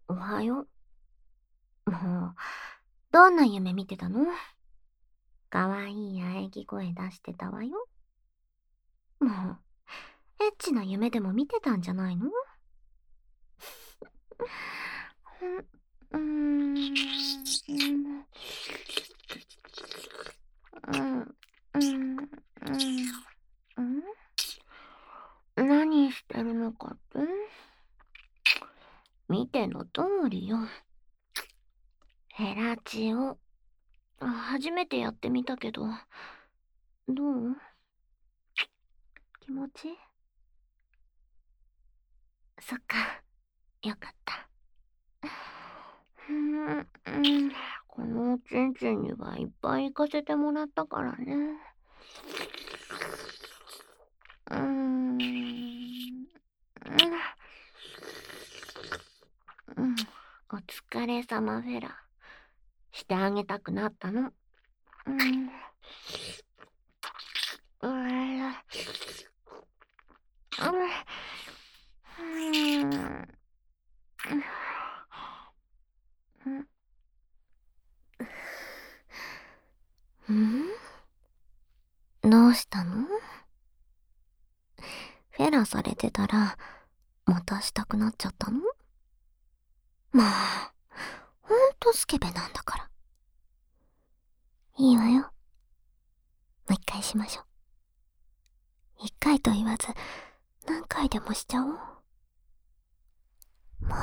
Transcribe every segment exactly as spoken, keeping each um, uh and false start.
おはよう。もう、どんな夢見てたの？かわいい喘ぎ声出してたわよ。もう、エッチな夢でも見てたんじゃないの？うーん、うん、うん、うん、うん、何してるのかって？見ての通りよ。ヘラチオ。初めてやってみたけど、どう？気持ちいい？そっか、よかった。うーん、うん、このおちんちんにはいっぱい行かせてもらったからね。うーん、うん、お疲れ様フェラ。してあげたくなったの。うん、うら、うん、うん、うん、どうしたの？フェラされてたら、またしたくなっちゃったの？まあ、ほんとスケベなんだから。いいわよ。もう一回しましょう。一回と言わず、何回でもしちゃおう。もう、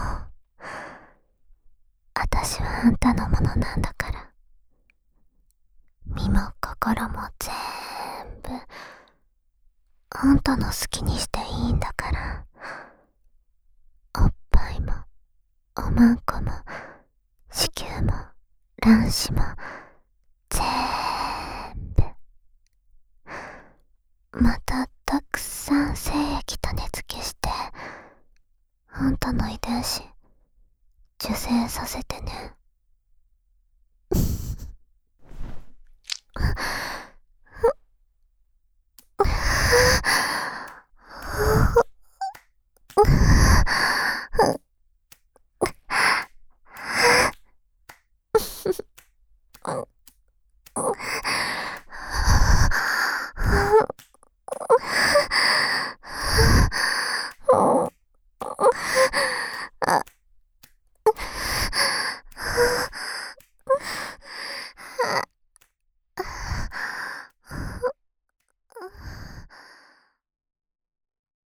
私はあんたのものなんだから。身も心も全部、あんたの好きにしていいんだから。おっぱいも、おまんこも、子宮も、卵子も、全部。またたくさん精液種付けして、あんたの遺伝子、受精させてね。